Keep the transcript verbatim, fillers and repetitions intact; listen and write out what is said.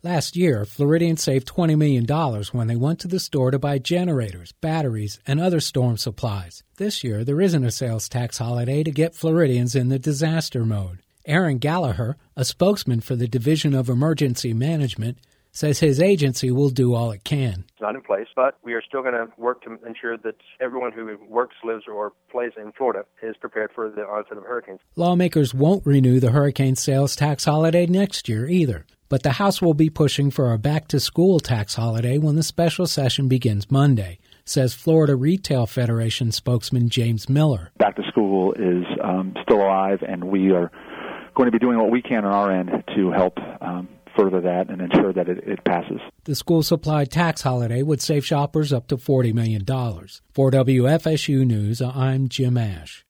Last year, Floridians saved twenty million dollars when they went to the store to buy generators, batteries, and other storm supplies. This year, there isn't a sales tax holiday to get Floridians in the disaster mode. Aaron Gallagher, a spokesman for the Division of Emergency Management, says his agency will do all it can. It's not in place, but we are still going to work to ensure that everyone who works, lives, or plays in Florida is prepared for the onset of hurricanes. Lawmakers won't renew the hurricane sales tax holiday next year either, but the House will be pushing for a back-to-school tax holiday when the special session begins Monday, says Florida Retail Federation spokesman James Miller. Back to school is um, still alive, and we are going to be doing what we can on our end to help um, further that and ensure that it, it passes. The school supply tax holiday would save shoppers up to forty million dollars. For W F S U News, I'm Jim Ash.